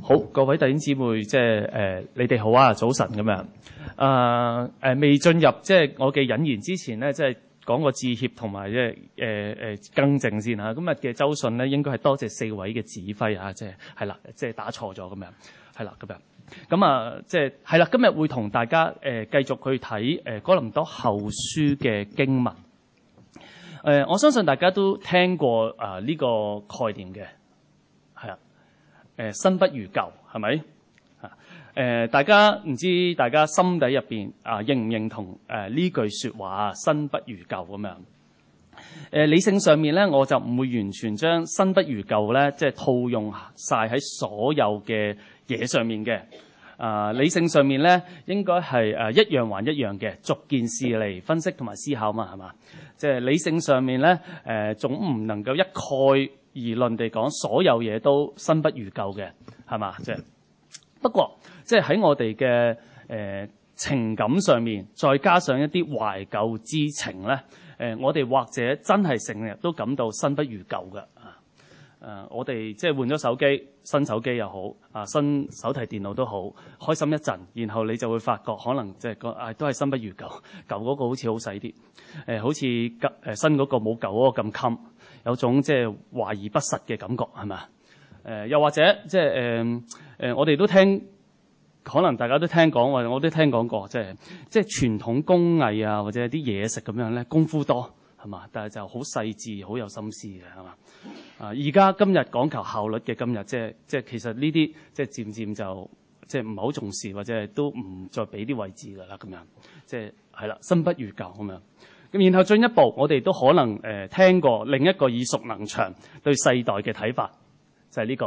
好，各位弟兄姊妹，你哋好啊，早晨咁樣。未進入我嘅引言之前咧，講個致歉同埋更正先嚇。今日嘅周信咧，應該係多謝4位嘅指揮啊，係啦，打錯咗咁樣，係啦咁樣。咁啊，係啦，今日會同大家繼續去睇哥林多後書嘅經文。我相信大家都聽過呢個概念嘅，係啊。新不如舊，係咪？大家唔知大家心底入邊認唔認同呢句說話啊？新不如舊咁樣。理性上面咧，我就唔會完全將新不如舊咧，套用晒喺所有嘅嘢上面嘅。理性上面咧，應該係一樣還一樣嘅，逐件事嚟分析同埋思考嘛，係嘛？理性上面咧，總唔能夠一概而論地講所有嘢都新不如舊嘅，係嘛？不過喺我哋嘅情感上面，再加上一啲懷舊之情咧，我哋或者真係成日都感到新不如舊嘅。我哋換咗手機，新手機又好，新手提電腦都好，開心一陣，然後你就會發覺可能都係新不如舊，舊嗰個好似好細啲，好似新嗰個冇舊嗰個咁襟，有種華而不實嘅感覺，係咪？又或者我哋都聽，可能大家都聽講，或者我都聽講過，傳統工藝啊，或者啲嘢食咁樣咧，功夫多係嘛，但係就好細緻，好有心思嘅係嘛。而家今日講求效率嘅今日，其實呢啲漸漸就唔係好重視，或者都唔再俾啲位置㗎啦，咁樣係啦，新不如舊咁樣。咁然後進一步，我哋都可能聽過另一個耳熟能詳對世代嘅睇法，就係呢個。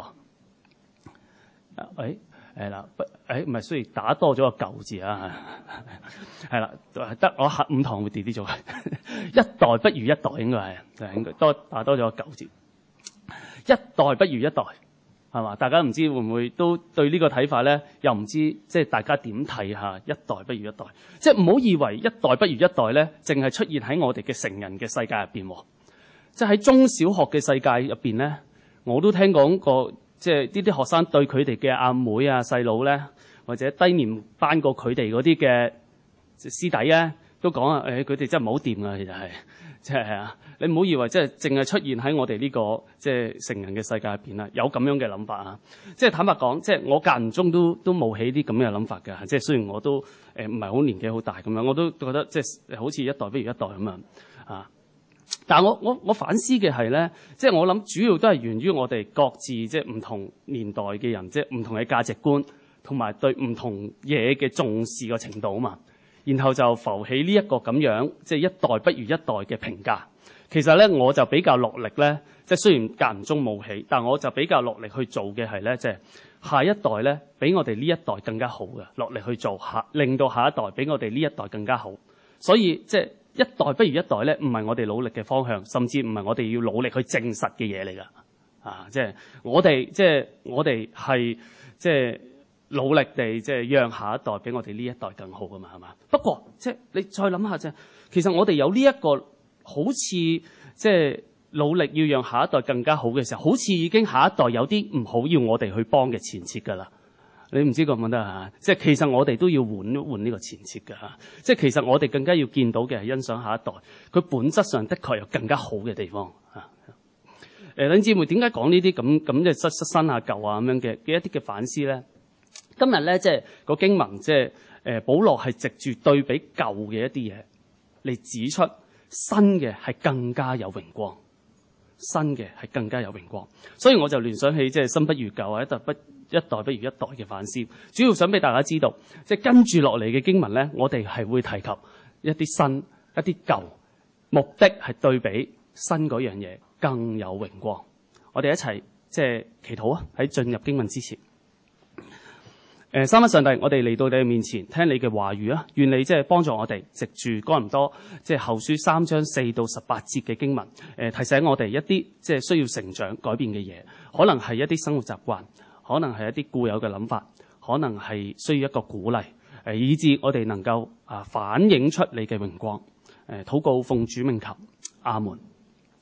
係啦，唔係，雖然打多咗個舊字啊，係啦，得我下5堂會 delete 咗佢。一代不如一代，應該係打多咗個舊字。一代不如一代，係嘛？大家唔知會唔會都對呢個睇法咧？又唔知大家點睇下一代不如一代？唔好以為一代不如一代咧，淨係出現喺我哋嘅成人嘅世界入邊。喺中小學嘅世界入邊咧，我都聽講過，呢啲學生對佢哋嘅阿妹啊、細佬咧，或者低年班過佢哋嗰啲嘅師弟咧，都講啊，佢哋真係唔好掂啊，其實係啊。你唔好以為淨係出現喺我哋呢個成人嘅世界入邊啦，有咁樣嘅諗法啊！坦白講，我間唔中都冇起啲咁嘅諗法㗎。雖然我都唔係好年紀好大咁樣，我都覺得好似一代不如一代咁樣啊。但係我反思嘅係咧，我諗主要都係源於我哋各自唔同年代嘅人，唔同嘅價值觀同埋對唔同嘢嘅重視嘅程度啊嘛。然後就浮起呢一個咁樣一代不如一代嘅評價。其實咧，我就比較落力咧，雖然間唔中冇起，但我就比較落力去做嘅係咧，下一代咧比我哋呢一代更加好嘅，落力去做令到下一代比我哋呢一代更加好。所以一代不如一代咧，唔係我哋努力嘅方向，甚至唔係我哋要努力去證實嘅嘢嚟㗎。我哋係努力地讓下一代比我哋呢一代更好㗎嘛，係嘛？不過你再諗下其實我哋有呢一個。好似努力要讓下一代更加好嘅時候，好似已經下一代有啲唔好要我哋去幫嘅前設㗎啦。你唔知覺唔覺得啊？其實我哋都要換一換呢個前設㗎嚇。其實我哋更加要見到嘅係欣賞下一代，佢本質上的確有更加好嘅地方嚇。弟兄姊妹，點解講呢啲咁新下舊啊咁樣嘅一啲嘅反思咧？今日咧個經文保羅係藉住對比舊嘅一啲嘢嚟指出。新嘅係更加有榮光，新嘅係更加有榮光，所以我就聯想起新不如舊啊，一代不如一代嘅反思，主要想俾大家知道，跟住落嚟嘅經文咧，我哋係會提及一啲新一啲舊，目的係對比新嗰樣嘢更有榮光。我哋一齊祈禱啊！喺進入經文之前。三位上帝，我哋嚟到你嘅面前，聽你嘅話語啊！願你幫助我哋，藉住哥林多後書3章4到18節嘅經文，提醒我哋一啲需要成長改變嘅嘢，可能係一啲生活習慣，可能係一啲固有嘅諗法，可能係需要一個鼓勵，以致我哋能夠反映出你嘅榮光。禱告奉主名求，阿門。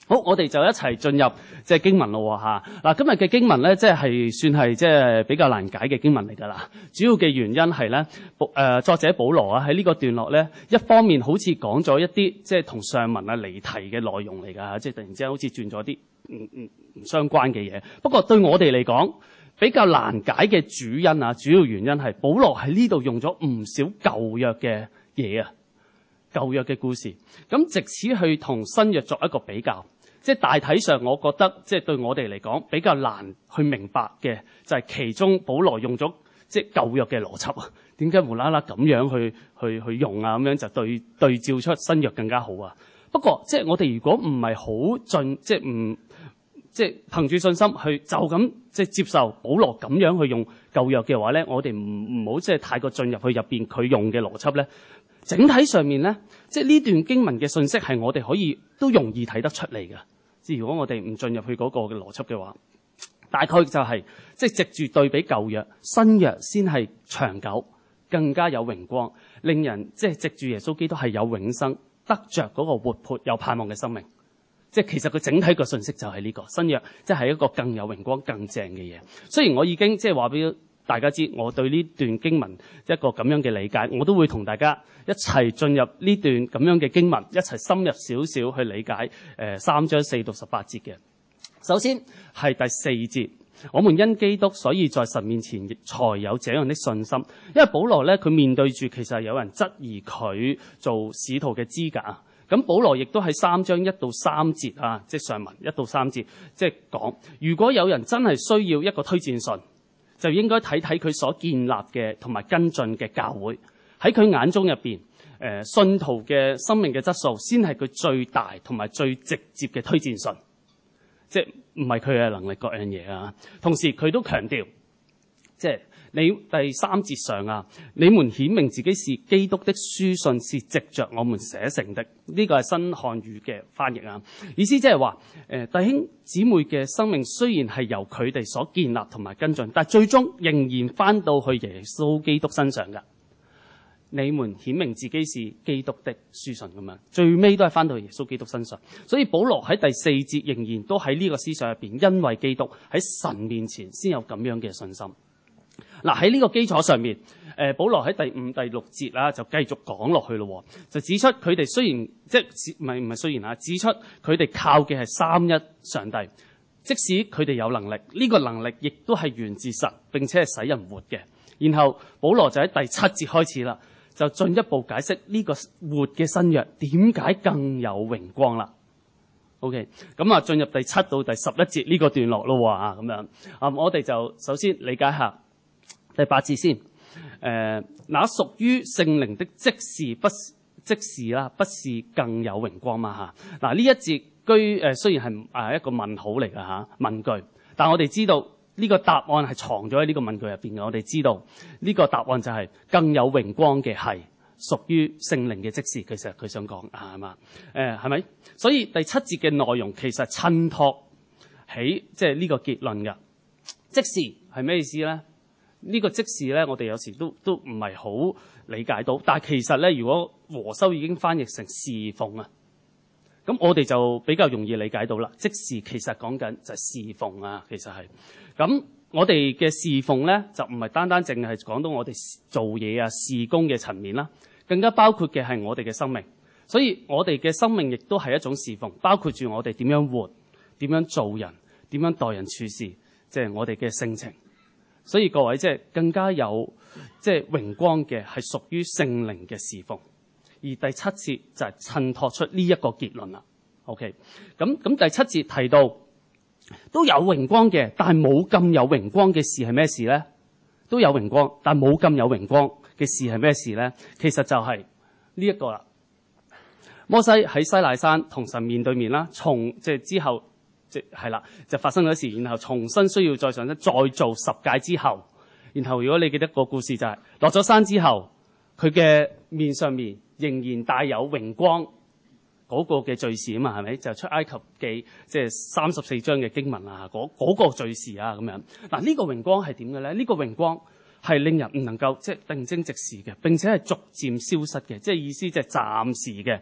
好，我哋就一齊進入即係經文咯吓。嗱，今日嘅經文咧，即係算係即係比較難解嘅經文嚟㗎啦。主要嘅原因係咧，作者保羅啊喺呢個段落咧，一方面好似講咗一啲即係同上文啊離題嘅內容嚟㗎，即係突然之間好似轉咗啲唔相關嘅嘢。不過對我哋嚟講，比較難解嘅主要原因係保羅喺呢度用咗唔少舊約嘅嘢啊，舊約嘅故事，咁藉此去同新約作一個比較。即係大體上，我覺得即係對我哋嚟講比較難去明白嘅，就係其中保羅用咗即係舊約嘅邏輯啊。點解無啦啦咁樣去用啊？咁樣就對照出新約更加好啊。不過即係我哋如果唔係好盡，即係憑住信心去就咁即係接受保羅咁樣去用舊約嘅話咧，我哋唔好即係太過進入去入邊佢用嘅邏輯咧。整體上面咧，即係呢段經文嘅信息係我哋可以都容易睇得出嚟嘅。即係如果我哋唔進入去嗰個嘅邏輯嘅話，大概就係即係藉住對比舊約，新約先係長久，更加有榮光，令人即係藉住耶穌基督係有永生，得着嗰個活潑有盼望嘅生命。即係其實佢整體個信息就係呢個新約，即係一個更有榮光、更正嘅嘢。雖然我已經即係話俾大家知，我對呢段經文一個咁樣嘅理解，我都會同大家一齊進入呢段咁樣嘅經文，一齊深入少少去理解3章4到18節嘅。首先係第4節，我們因基督，所以在神面前才有這樣的信心。因為保羅咧，佢面對住其實有人質疑佢做使徒嘅資格啊。咁保羅亦都喺3章1到3節啊，即係上文1到3節，即係講如果有人真係需要一個推薦信，就應該睇睇佢所建立嘅同埋跟進嘅教會。喺佢眼中入邊，信徒嘅生命嘅質素先係佢最大同埋最直接嘅推薦信，即係唔係佢嘅能力各樣嘢啊。同時佢都強調，即係你第3節上啊，你們顯明自己是基督的書信，是藉着我們寫成的。呢個係新漢語嘅翻譯啊，意思即係話，弟兄姊妹嘅生命雖然係由佢哋所建立同埋跟進，但最終仍然翻到去耶穌基督身上㗎。你們顯明自己是基督的書信咁樣，最尾都係翻到耶穌基督身上。所以保羅喺第4節仍然都喺呢個思想入邊，因為基督喺神面前先有咁樣嘅信心。嗱，喺呢個基礎上面，保羅喺第5、第6節啦，就繼續講落去咯，就指出佢哋雖然即係唔係雖然啊，指出佢哋靠嘅係三一上帝，即使佢哋有能力，呢個能力亦都係源自神，並且係使人活嘅。然後保羅就喺第7節開始啦，就進一步解釋呢個活嘅新約點解更有榮光啦。OK， 咁啊進入第7到第11節呢個段落咯喎，咁樣我哋就首先理解下第8節先。那屬於聖靈的即是不是更有榮光嘛嚇？嗱，呢一節雖然係一個問號嚟㗎嚇，問句，但我哋知道呢個答案係藏咗喺呢個問句入邊嘅。我哋知道呢個答案就係更有榮光嘅係屬於聖靈嘅即是。其實佢想講係嘛？係咪？所以第7節嘅內容其實襯托起即係呢個結論㗎。即是係咩意思咧？呢個即是咧，我哋有時都唔係好理解到。但係其實咧，如果和修已經翻譯成侍奉啊，咁我哋就比較容易理解到啦。即是其實講緊就係侍奉啊，其實係。咁我哋嘅侍奉咧，就唔係單單淨係講到我哋做嘢啊、事工嘅層面啦，更加包括嘅係我哋嘅生命。所以我哋嘅生命亦都係一種侍奉，包括住我哋點樣活、點樣做人、點樣待人處事，即係我哋嘅性情。所以各位即係更加有即係榮光嘅係屬於聖靈嘅侍奉，而第7節就係襯托出呢一個結論啦。OK， 咁第7節提到都有榮光嘅，但係冇咁有榮光嘅事係咩事咧？都有榮光，但係冇咁有榮光嘅事係咩事咧？其實就係呢一個啦。摩西喺西奈山同神面對面啦，即係之後。係啦，就發生咗事，然後重新需要再上山，再做10誡之後，然後如果你記得個故事就係落咗山之後，佢嘅面上面仍然帶有榮光嗰個嘅敘事啊嘛，係咪？就出埃及記即係34章嘅經文啊，嗰個敘事啊咁樣。嗱，呢個榮光係點嘅咧？呢個榮光係令人唔能夠即係定睛直視嘅，並且係逐漸消失嘅，即係意思即係暫時嘅。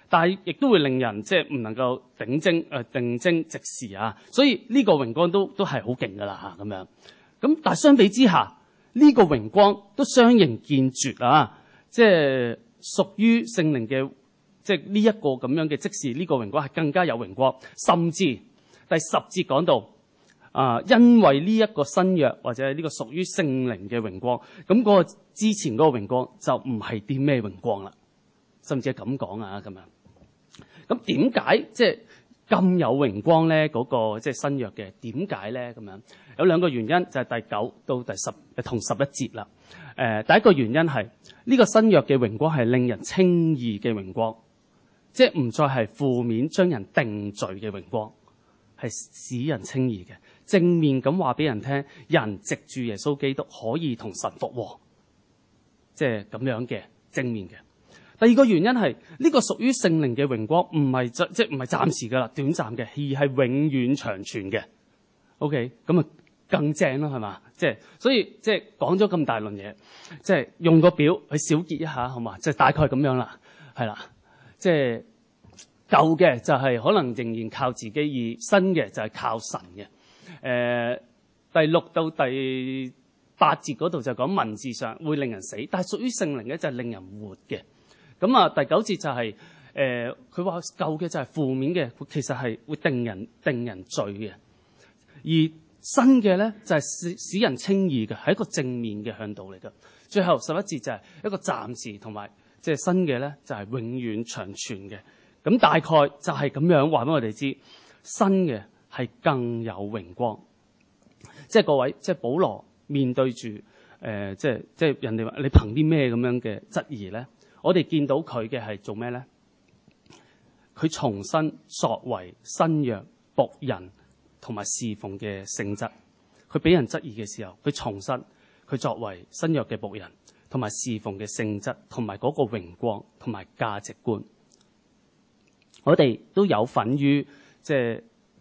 但係亦都會令人即係唔能夠定睛直視啊。所以呢個榮光都係好勁噶啦嚇咁樣。咁但係相比之下，呢個榮光都相形見絀啊！即係屬於聖靈嘅，即係呢一個咁樣嘅，即是呢個榮光係更加有榮光。甚至第10節講到因為呢一個新約或者呢個屬於聖靈嘅榮光，咁嗰個之前嗰個榮光就唔係啲咩榮光啦。甚至係咁講啊咁樣。咁點解即係咁有榮光咧？嗰個即係新約嘅點解咧？咁樣有2個原因，就係第9到第10同11節啦。第一個原因係呢個新約嘅榮光係令人稱義嘅榮光，即係唔再係負面將人定罪嘅榮光，係使人稱義嘅，正面咁話俾人聽，人藉住耶穌基督可以同神復和，即係咁樣嘅正面嘅。第2個原因係呢個屬於聖靈嘅榮光，唔係即係唔係暫時噶啦、短暫嘅，而係永遠長存嘅。OK， 咁啊更正啦，係嘛？即係所以即係講咗咁大輪嘢，即係用個表去小結一下，好嘛？即係大概咁樣啦，係啦。即係舊嘅就係可能仍然靠自己，而新嘅就係靠神嘅。第6到第8節嗰度就講文字上會令人死，但係屬於聖靈嘅就係令人活嘅。咁啊，第9節就係佢話舊嘅就係負面嘅，其實係會定人罪嘅；而新嘅咧就係使人稱義嘅，係一個正面嘅向導嚟㗎。最後11節就係一個暫時，同埋即係新嘅咧就係永遠長存嘅。咁大概就係咁樣話俾我哋知，新嘅係更有榮光。即係各位，即係保羅面對住即係人哋話你憑啲咩咁樣嘅質疑咧？我哋見到佢嘅係做咩咧？佢重新作為新約僕人同埋侍奉嘅性質。佢俾人質疑嘅時候，佢重新佢作為新約嘅僕人同埋侍奉嘅性質，同埋嗰個榮光同埋價值觀。我哋都有份於係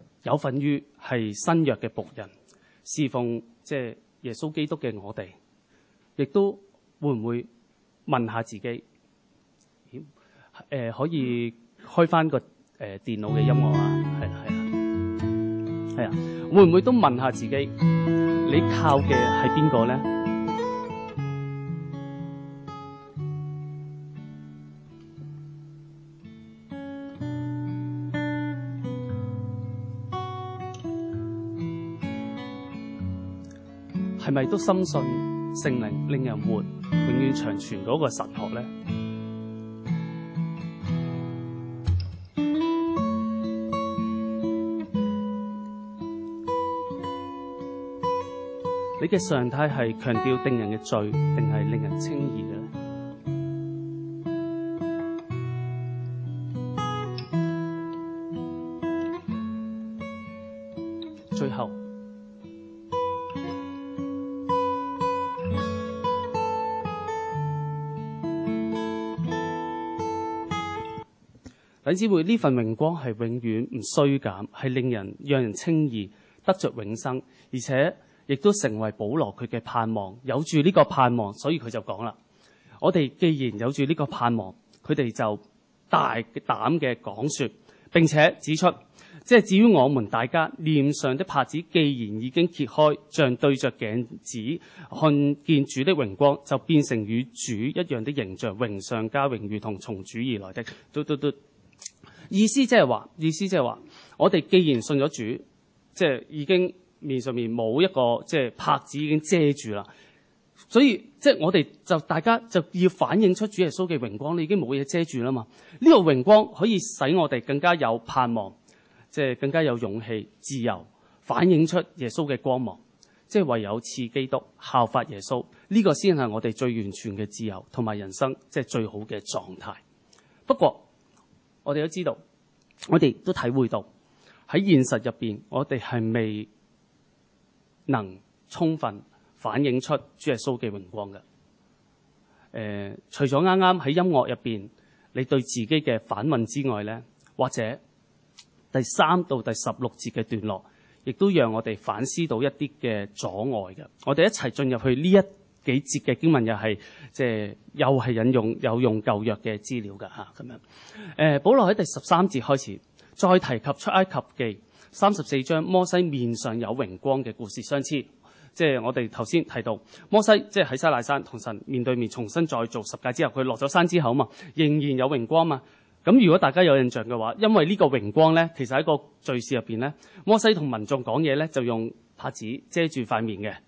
新約嘅僕人侍奉即係耶穌基督嘅我哋，亦都會唔會問下自己？可以開翻個電腦嘅音樂啊，係啊，會唔會都問下自己，你靠嘅係邊個咧？係咪都深信聖靈令人活、永遠長存嗰個神學咧？你嘅常態係強調定人嘅罪，定係令人稱義嘅咧？最後，弟兄姊妹，呢份榮光係永遠唔衰減，係讓人稱義，得着永生，而且亦都成為保羅佢嘅盼望。有住呢個盼望，所以佢就講啦：我哋既然有住呢個盼望，佢哋就大膽嘅講說，並且指出，即係至於我們大家臉上的帕子，既然已經揭開，像對着鏡子看見主的榮光，就變成與主一樣的形象，榮上加榮，如同從主而來的。意思即係話，我哋既然信咗主，即係已經面上面冇一個即係帕子已經遮住啦，所以即係我哋就大家就要反映出主耶穌嘅榮光，你已經冇嘢遮住啦嘛。呢個榮光可以使我哋更加有盼望，即係更加有勇氣、自由，反映出耶穌嘅光芒。即係唯有似基督、效法耶穌，呢個先係我哋最完全嘅自由同埋人生即係最好嘅狀態。不過我哋都知道，我哋都體會到喺現實入邊，我哋係未能充分反映出主耶穌嘅榮光嘅。除咗啱啱喺音樂入邊你對自己嘅反問之外咧，或者第3到第16節嘅段落，亦都讓我哋反思到一啲嘅阻礙嘅。我哋一齊進入去呢一幾節嘅經文又係又係有用舊約嘅資料㗎嚇咁樣。保羅喺第13節開始再提及出埃及記34章摩西面上有榮光嘅故事相似。我哋頭先提到摩西喺西奈山同神面對面重新再做十誡之後，佢落咗山之後嘛，仍然有榮光嘛。咁如果大家有印象嘅話，因為呢個榮光咧，其實喺個敘事入邊咧，摩西同民眾講嘢咧就用帕子遮住塊面嘅，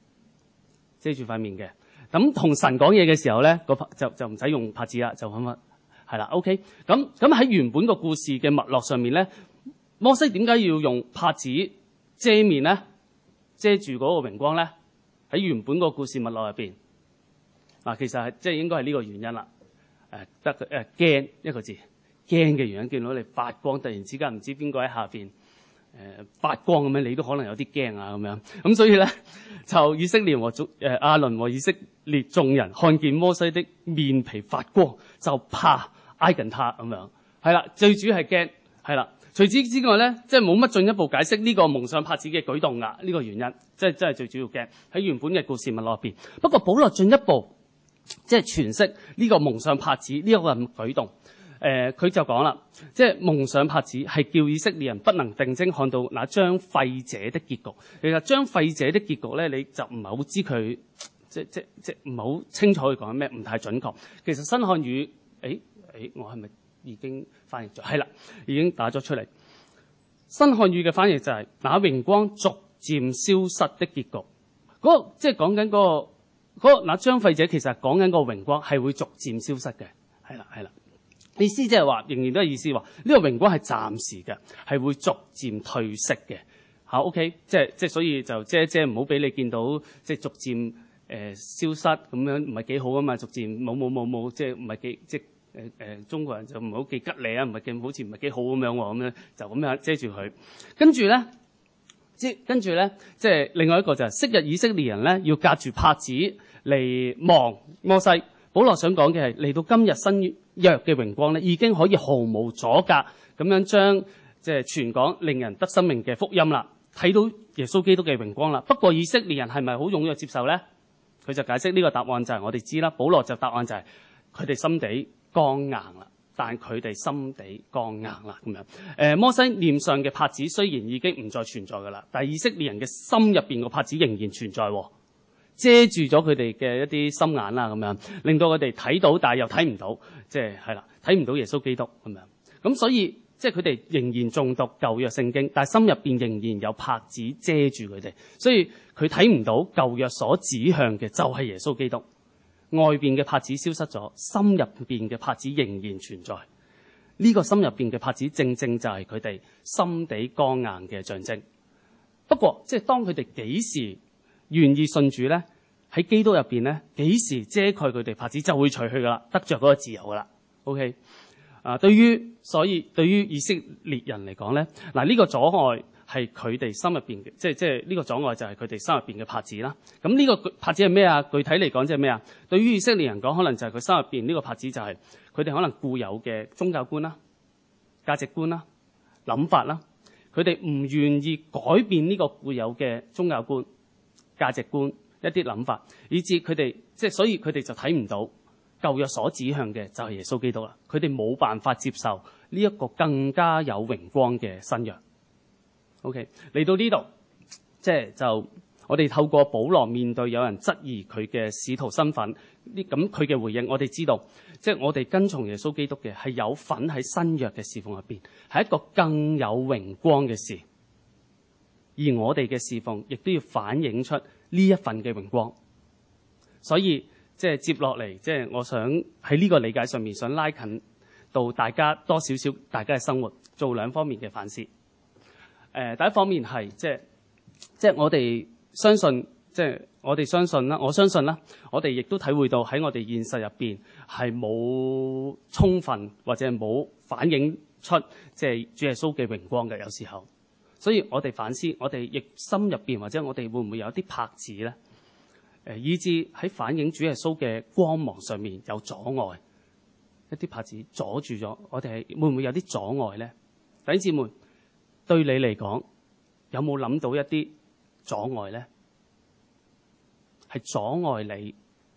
咁同神講嘢嘅時候咧，就唔使用帕子啦，就咁啦，係啦。OK， 咁喺原本個故事嘅脈絡上面咧，摩西點解要用帕子遮面咧？遮住嗰個榮光咧？喺原本個故事脈絡入邊，其實係應該係呢個原因啦。驚一個字，驚嘅原因，見到你發光，突然之間唔知邊個喺下邊發光咁樣，你都可能有啲驚啊咁樣。咁所以咧，就以色列和亞倫和以色列眾人看見摩西的面皮發光，就怕挨近他咁樣。係啦，最主要係驚，係啦。除此之外咧，冇乜進一步解釋呢個蒙上帕子嘅舉動㗎，呢個原因，真係最主要嘅喺原本嘅故事脈絡入邊。不過保羅進一步詮釋呢個蒙上帕子呢一個舉動，佢就講啦，蒙上帕子係叫以色列人不能定睛看到那將廢者的結局。其實將廢者的結局咧，你就唔係好知佢，唔係好清楚佢講咩，唔太準確。其實新漢語，我係咪已經翻譯咗？係啦，已經打咗出嚟。新漢語嘅翻譯就係那榮光逐漸消失的結局。嗰個講緊嗰個那將廢者，其實講緊個榮光係會逐漸消失嘅。係啦。意思話，仍然都係意思話，呢個榮光係暫時嘅，係會逐漸退色嘅。OK， 所以就遮唔好俾你見到，逐漸消失咁樣，唔係幾好啊嘛。逐漸冇，唔係幾中國人就唔好幾吉利啊，唔係幾好似唔係幾好咁樣喎，咁樣就咁樣遮住佢。跟住咧，另外一個就係昔日以色列人咧要隔住帕子嚟望摩西。保羅想講嘅係嚟到今日新約嘅榮光咧，已經可以毫無阻隔咁樣將傳講令人得生命嘅福音啦，睇到耶穌基督嘅榮光啦。不過以色列人係咪好踴躍接受咧？佢就解釋呢個答案就係我哋知啦。保羅就答案就係佢哋心地剛硬啦，但佢哋心地剛硬啦咁樣。摩西臉上嘅帕子雖然已經唔再存在噶啦，但係以色列人嘅心入邊個帕子仍然存在，遮住咗佢哋嘅一啲心眼啦咁樣，令到佢哋睇到，但係又睇唔到，睇唔到耶穌基督咁樣。咁所以佢哋仍然誦讀舊約聖經，但係心入邊仍然有帕子遮住佢哋，所以佢睇唔到舊約所指向嘅就係耶穌基督。外邊嘅帕子消失咗，心入邊嘅帕子仍然存在。呢個心入邊嘅帕子正正就係佢哋心地剛硬嘅象徵。不過當佢哋幾時願意信主咧，喺基督入邊咧，幾時遮蓋佢哋帕子就會除去噶啦，得着嗰個自由噶啦。OK， 對於以色列人嚟講咧，呢個阻礙係佢哋心入邊嘅，呢個阻礙就係佢哋心入邊嘅帕子啦。咁呢個帕子係咩啊？具體嚟講即係咩啊？對於以色列人講，可能就係佢心入邊呢個帕子就係佢哋可能固有嘅宗教觀啦、價值觀啦、諗法啦，佢哋唔願意改變呢個固有嘅宗教觀、價值觀一啲諗法，以致佢哋所以佢哋就睇唔到舊約所指向嘅就係耶穌基督啦。佢哋冇辦法接受呢一個更加有榮光嘅新約。OK， 嚟到呢度，就我哋透過保羅面對有人質疑佢嘅使徒身份，咁佢嘅回應，我哋知道，我哋跟從耶穌基督嘅係有份喺新約嘅侍奉入邊，係一個更有榮光嘅事。而我哋嘅侍奉亦都要反映出呢一份嘅榮光。所以接落嚟，我想喺呢個理解上面，想拉近到大家多少少大家嘅生活，做兩方面嘅反思。第一方面係我哋相信，我相信啦，我哋亦都體會到喺我哋現實入邊係冇充分或者冇反映出主耶穌嘅榮光嘅，有時候。所以我哋反思，我哋亦心入邊或者我哋會唔會有啲帕子咧？以致喺反映主耶穌嘅光芒上面有阻礙，一啲帕子阻住咗我哋，係會唔會有啲阻礙咧？弟兄姊妹，對你嚟講，有冇諗到一啲阻礙咧？係阻礙你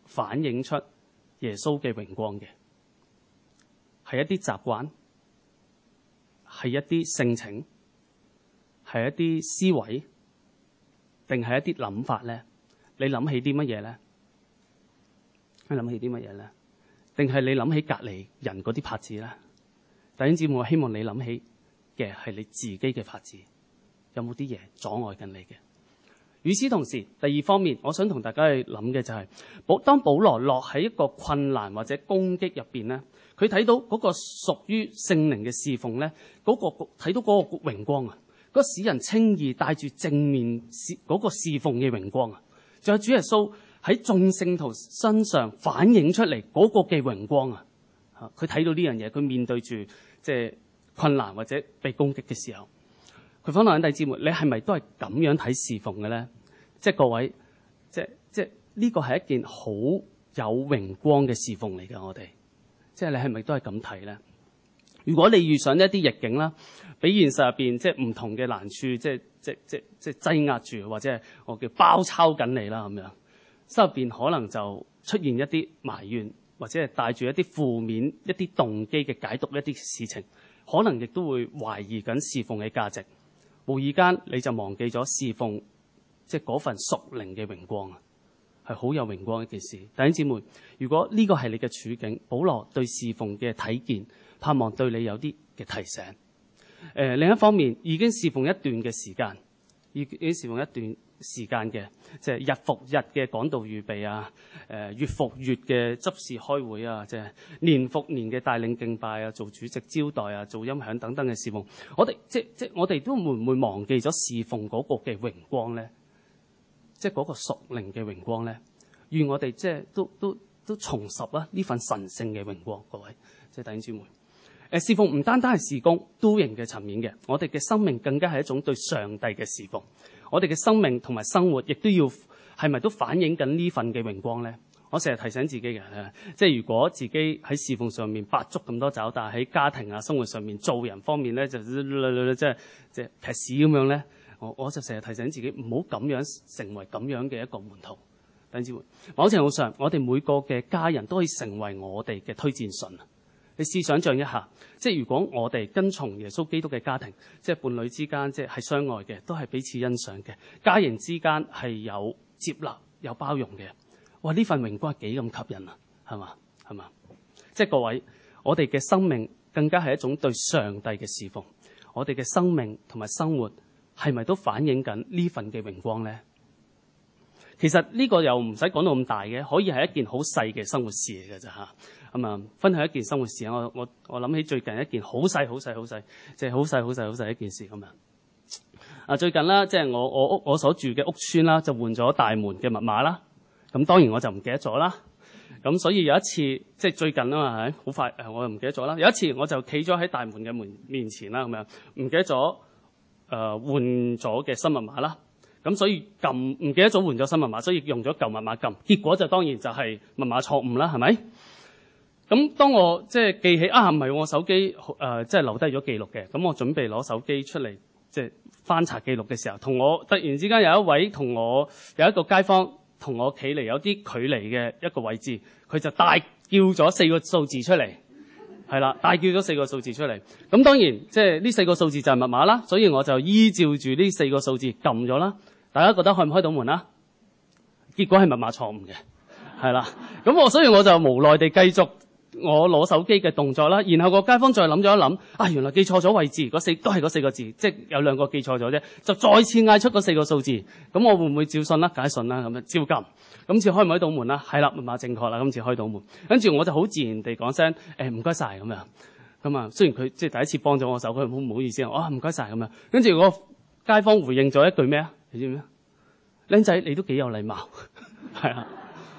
反映出耶穌嘅榮光嘅？係一啲習慣，係一啲性情，係一啲思維，定係一啲諗法咧？你諗起啲乜嘢咧？你諗起啲乜嘢咧？定係你諗起隔離人嗰啲拍子咧？弟兄姊妹，我希望你諗起嘅係你自己嘅拍子，有冇啲嘢阻礙緊你嘅？與此同時，第二方面，我想同大家去諗嘅就係，當保羅落喺一個困難或者攻擊入邊咧，佢睇到嗰個屬於聖靈嘅侍奉咧，睇到嗰個榮光啊，嗰個使人稱義帶住正面嗰個侍奉嘅榮光啊，仲有主耶穌喺眾聖徒身上反映出嚟嗰個嘅榮光啊，佢睇到呢樣嘢，佢面對住即係困難或者被攻擊嘅時候。佢翻嚟弟兄姊妹，你係咪都係咁樣睇侍奉嘅咧？即係各位，即係呢個係一件好有榮光嘅侍奉嚟嘅。我哋即係你係咪都係咁睇咧？如果你遇上一啲逆境啦，俾現實入邊即係唔同嘅難處，即係擠壓住，或者係我叫包抄緊你啦咁樣，心入邊可能就出現一啲埋怨，或者係帶住一啲負面、一啲動機嘅解讀一啲事情，可能亦都會懷疑緊侍奉嘅價值。無意間你就忘記咗侍奉，即係嗰份屬靈嘅榮光啊，係好有榮光嘅一件事。弟兄姊妹，如果呢個係你嘅處境，保羅對侍奉嘅睇見，盼望對你有啲嘅提醒。另一方面，已經侍奉一段嘅時間，已經侍奉一段時間嘅，即係日復日嘅講道預備啊，月復月嘅執事開會啊，即係年復年嘅帶領敬拜啊，做主席招待啊，做音響等等嘅侍奉，我哋即我哋都會唔會忘記咗侍奉嗰個嘅榮光咧？即係嗰個屬靈嘅榮光咧？願我哋即係都重拾啊呢份神聖嘅榮光，各位即係弟兄姊妹。侍奉唔單單係事工 doing 嘅層面嘅，我哋嘅生命更加係一種對上帝嘅侍奉。我哋嘅生命同埋生活亦都要係咪都反映緊呢份嘅榮光咧？我成日提醒自己嘅，即係如果自己喺侍奉上面百足咁多爪，但係喺家庭啊生活上面做人方面咧就即係劈屎咁樣咧，我就成日提醒自己唔好咁樣成為咁樣嘅一個門徒。弟兄姊妹，某程度上，我哋每個嘅家人都可以成為我哋嘅推薦信。你試想像一下，即係如果我哋跟從耶穌基督嘅家庭，即係伴侶之間，即係相愛嘅，都係彼此欣賞嘅，家人之間係有接納、有包容嘅。哇！呢份榮光係幾咁吸引啊，係嘛？係嘛？即係各位，我哋嘅生命更加係一種對上帝嘅侍奉。我哋嘅生命同埋生活係咪都反映緊呢份嘅榮光咧？其實呢個又唔使講到咁大嘅，可以係一件好細嘅生活事嚟嘅咋嚇。咁啊，分享一件生活事啊！我諗起最近一件好細，即係好細一件事咁樣。啊，最近啦，即係我所住嘅屋邨啦，就換咗大門嘅密碼啦。咁當然我就唔記得咗啦。咁所以有一次，即係最近啊嘛，係好快，我又唔記得咗啦。有一次我就企咗喺大門嘅門面前啦，咁樣唔記得咗換咗嘅新密碼啦。咁所以唔記得咗換咗新密碼，所以用咗舊密碼撳，結果就當然就係密碼錯誤啦，係咪？咁當我即係記起唔係我手機即係留低咗記錄嘅，咁我準備攞手機出嚟即係翻查記錄嘅時候，突然之間有一位有一個街坊同我企離有啲距離嘅一個位置，佢就大叫咗4個數字出嚟，係啦，大叫咗4個數字出嚟。咁當然即係呢4個數字就係密碼啦，所以我就依照住呢4個數字撳咗啦。大家覺得開唔開到門啦？結果係密碼錯誤嘅，係啦。所以我就無奈地繼續我攞手機嘅動作啦。然後個街坊再諗咗一諗，原來記錯咗位置，都係嗰4個字，即係有2個記錯咗啫。就再次嗌出嗰4個數字，咁我會唔會照信啦？梗係信啦，咁樣照撳。今次開唔開到門啦？係啦，密碼正確啦，今次開到門。跟住我就好自然地講聲唔該晒咁樣。咁啊，雖然佢即係第一次幫咗我手，佢唔好意思啊，唔該晒咁樣。跟住個街坊回應咗一句咩啊？你知唔知啊？僆仔，你都幾有禮貌，係啊！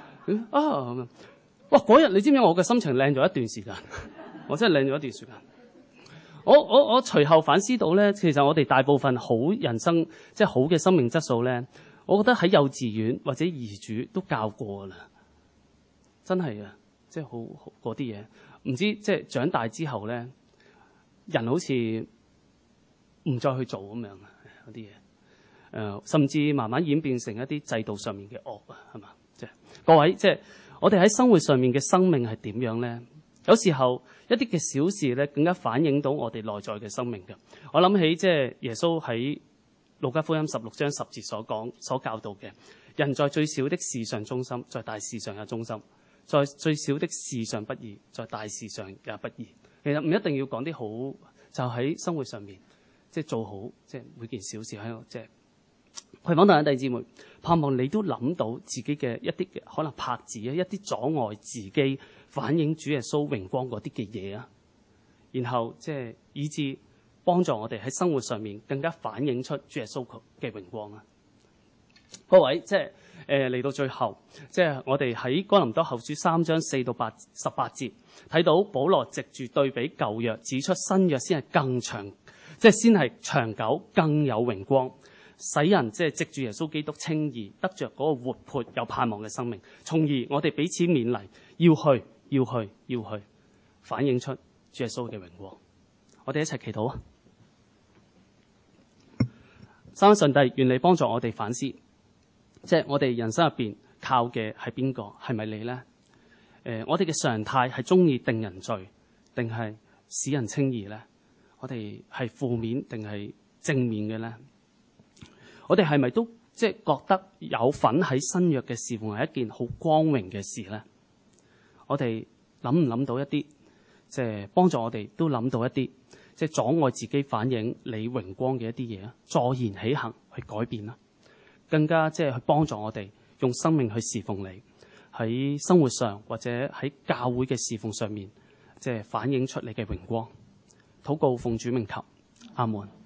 哇！嗰日你知唔知我嘅心情靚咗一段時間？我真係靚咗一段時間。我隨後反思到咧，其實我哋大部分好人生即係好嘅生命質素咧，我覺得喺幼稚園或者兒主都教過啦，真係啊！即係好嗰啲嘢，唔知即係長大之後咧，人好似唔再去做咁樣嗰啲嘢。甚至慢慢演變成一啲制度上面嘅惡啊，係嘛？即係各位，即係我哋喺生活上面嘅生命係點樣呢？有時候一啲嘅小事咧，更加反映到我哋內在嘅生命嘅。我諗起即係耶穌喺路加福音16章10節所教導嘅，人在最小的事上忠心，在大事上也忠心；在最小的事上不義，在大事上也不義。其實唔一定要講啲好，就喺生活上面即係做好，即係每件小事喺度即係。葵芳大家弟兄姊妹，盼望你都諗到自己嘅一啲嘅可能拍子啊，一啲阻礙自己反映主耶穌榮光嗰啲嘅嘢啊，然後即係以致幫助我哋喺生活上面更加反映出主耶穌嘅榮光啊！各位，即係嚟到最後，即係我哋喺哥林多後書3章4到18節睇到保羅藉住對比舊約，指出新約先係更長，即係先係長久、更有榮光。使人即係藉住耶穌基督稱義，得着嗰個活潑有盼望嘅生命，從而我哋彼此勉勵，要去反映出主耶穌嘅榮光。我哋一齊祈禱啊！三位上帝，願你幫助我哋反思，即係我哋人生入邊靠嘅係邊個？係咪你呢？我哋嘅常態係中意定人罪，定係使人稱義呢？我哋係負面定係正面嘅呢？我哋係咪都即係覺得有份喺新約嘅侍奉係一件好光榮嘅事呢？我哋諗唔諗到一啲即係幫助我哋都諗到一啲即係阻礙自己反映你榮光嘅一啲嘢啊？坐言起行去改變啦，更加即係去幫助我哋用生命去侍奉你，喺生活上或者喺教會嘅侍奉上面，即係反映出你嘅榮光。禱告奉主名求，阿門。